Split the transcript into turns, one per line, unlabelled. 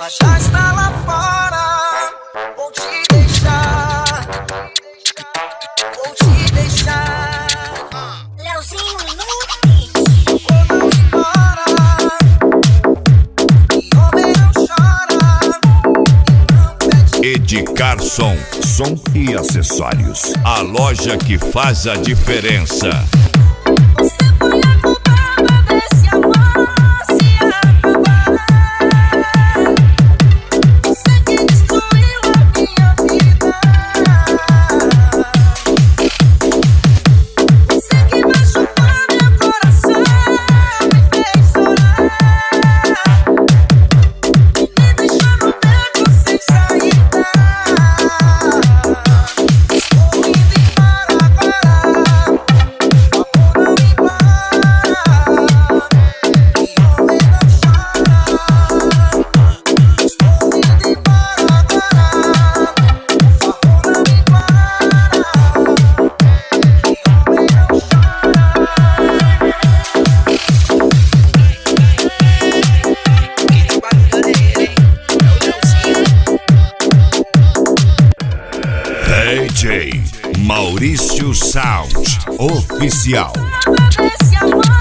ela já está lá fora. Vou te deixar, vou te deixar.
Leozinho Nunes.
Vou não embora, e homem não chora, e não pede.
Edicar Som e acessórios. A loja que faz a diferença.
Você foi a culpada desse amor se acabar. Você que destruiu a minha vida. Você que machucou meu coração, me fez chorar. Me deixou no beco sem saída. Estou indo embora agora. Amor não embora. E homem não chora. Estou indo embora agora. Por favor, não embora. E homem não chora.
Aquele barulho dele, hein? É o Leozinho.
DJ Maurício Sound Oficial.
Desse amor.